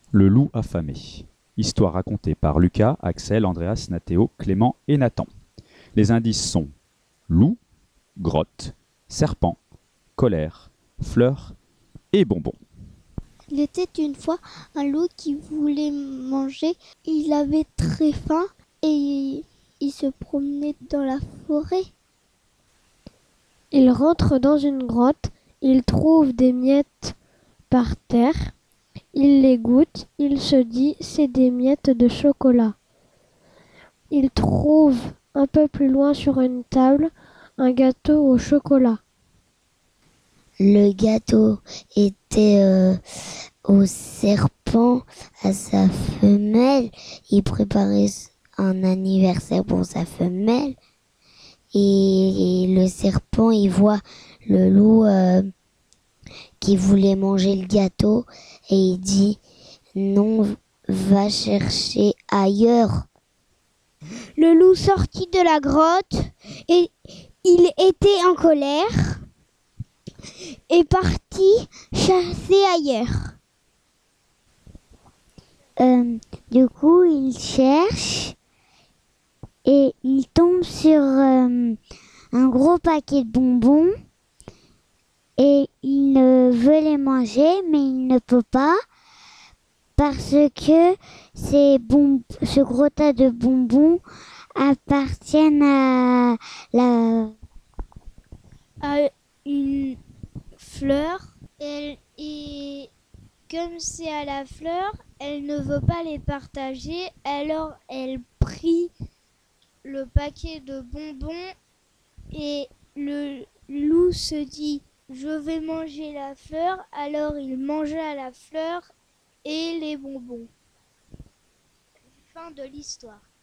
Le loup affamé. Histoire racontée par Lucas, Axel, Andreas, Nathéo, Clément et Nathan. Les indices sont loup, grotte, serpent, colère, fleur et bonbon. Il était une fois un loup qui voulait manger. Il avait très faim et il se promenait dans la forêt. Il rentre dans une grotte, il trouve des miettes par terre, il les goûte, il se dit c'est des miettes de chocolat. Il trouve un peu plus loin sur une table un gâteau au chocolat. Le gâteau était au serpent, à sa femelle. Il préparait un anniversaire pour sa femelle. Et le serpent, il voit le loup qui voulait manger le gâteau et il dit non, va chercher ailleurs. Le loup sortit de la grotte et il était en colère et partit chasser ailleurs. Du coup, il cherche et il tombe sur un gros paquet de bonbons et il veut les manger mais il ne peut pas parce que ce gros tas de bonbons appartiennent À une fleur et comme c'est à la fleur, elle ne veut pas les partager, alors elle prit le paquet de bonbons et le loup se dit je vais manger la fleur, alors il mangea la fleur et les bonbons. Fin de l'histoire.